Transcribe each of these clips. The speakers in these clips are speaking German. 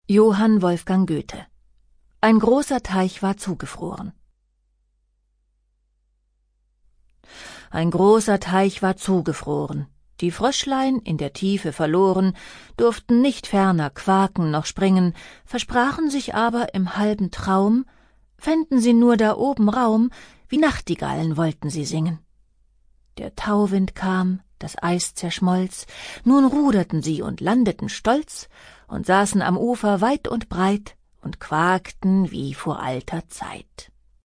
Johann Wolfgang Goethe. Ein großer Teich war zugefroren. Ein großer Teich war zugefroren. Die Fröschlein, in der Tiefe verloren, durften nicht ferner quaken noch springen, versprachen sich aber im halben Traum, fänden sie nur da oben Raum, wie Nachtigallen wollten sie singen. Der Tauwind kam, das Eis zerschmolz, nun ruderten sie und landeten stolz und saßen am Ufer weit und breit und quakten wie vor alter Zeit.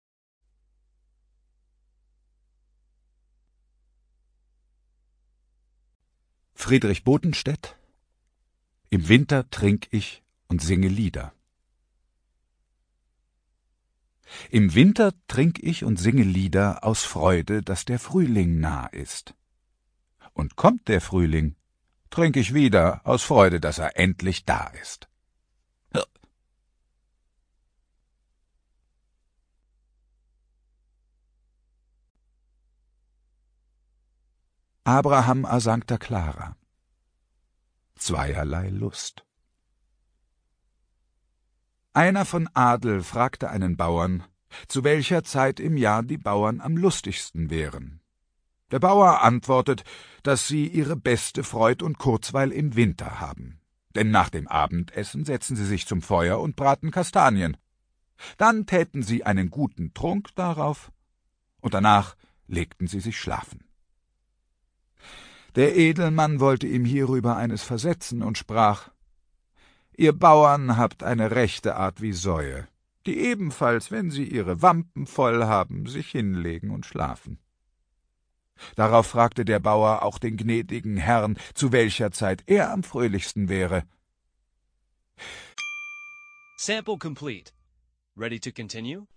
Friedrich Bodenstedt. Im Winter trink ich und singe Lieder. Im Winter trink ich und singe Lieder aus Freude, dass der Frühling nah ist. Und kommt der Frühling, trink ich wieder aus Freude, dass er endlich da ist. Abraham a Sancta Clara. Zweierlei Lust. Einer von Adel fragte einen Bauern, zu welcher Zeit im Jahr die Bauern am lustigsten wären. Der Bauer antwortet, dass sie ihre beste Freud und Kurzweil im Winter haben. Denn nach dem Abendessen setzen sie sich zum Feuer und braten Kastanien. Dann täten sie einen guten Trunk darauf, und danach legten sie sich schlafen. Der Edelmann wollte ihm hierüber eines versetzen und sprach: »Ihr Bauern habt eine rechte Art wie Säue, die ebenfalls, wenn sie ihre Wampen voll haben, sich hinlegen und schlafen.« Darauf fragte der Bauer auch den gnädigen Herrn, zu welcher Zeit er am fröhlichsten wäre. Sample complete. Ready to continue?